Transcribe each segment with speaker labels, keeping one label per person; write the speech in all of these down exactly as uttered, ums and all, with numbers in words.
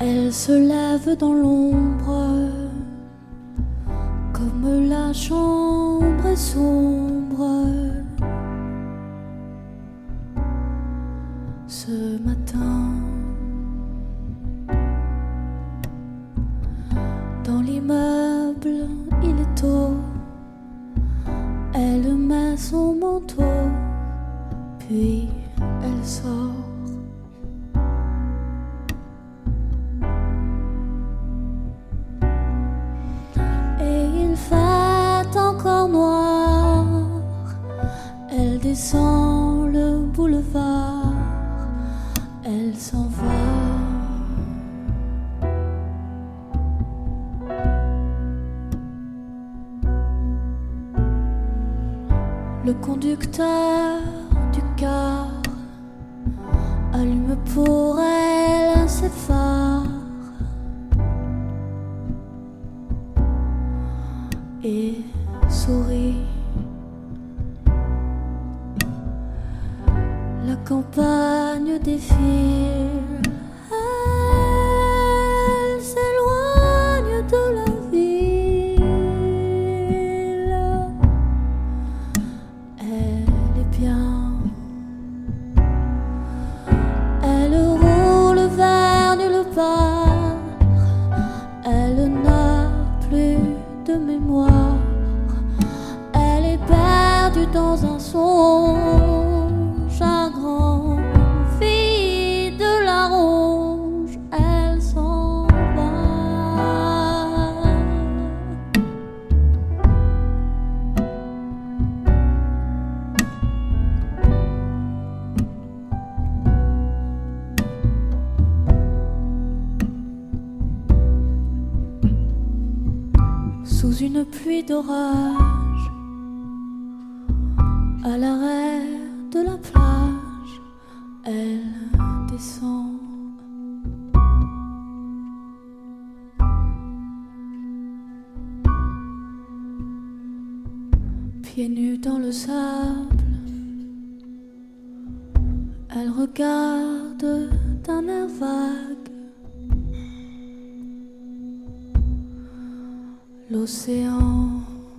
Speaker 1: Elle se lève dans l'ombre, comme la chambre est sombre. Ce matin, dans l'immeuble, il est tôt. Elle met son manteau, puis elle sort. Encore noir, elle descend le boulevard, elle s'en va. Le conducteur du car allume pour elle ses phares et sourit. La campagne défile, elle s'éloigne de la ville. Elle est bien, elle roule vers nulle part, elle n'a plus de mémoire. Dans un songe, un grand vide de la ronge, elle s'en va. Sous une pluie d'orage, à l'arrêt de la plage, elle descend. Pieds nus dans le sable, elle regarde d'un air vague l'océan.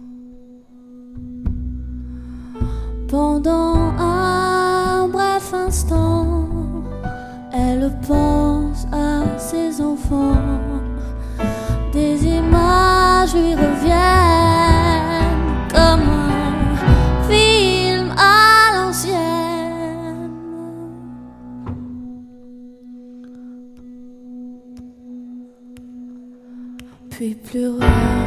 Speaker 1: Pendant un bref instant, elle pense à ses enfants. Des images lui reviennent comme un film à l'ancienne. Puis plus rien.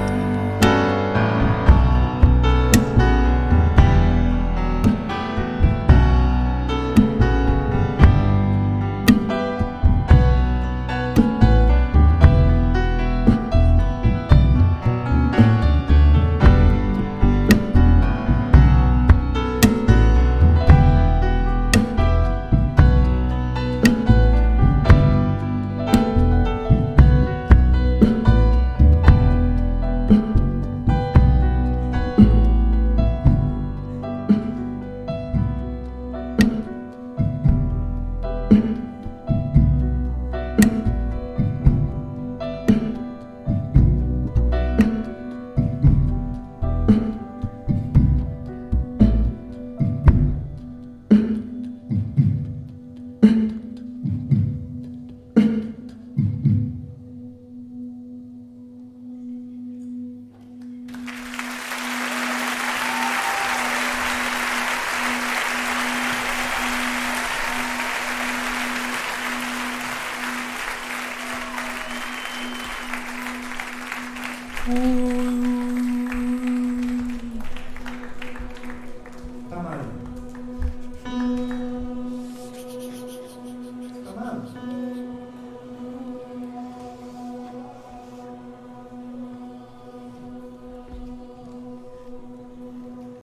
Speaker 1: Ooh.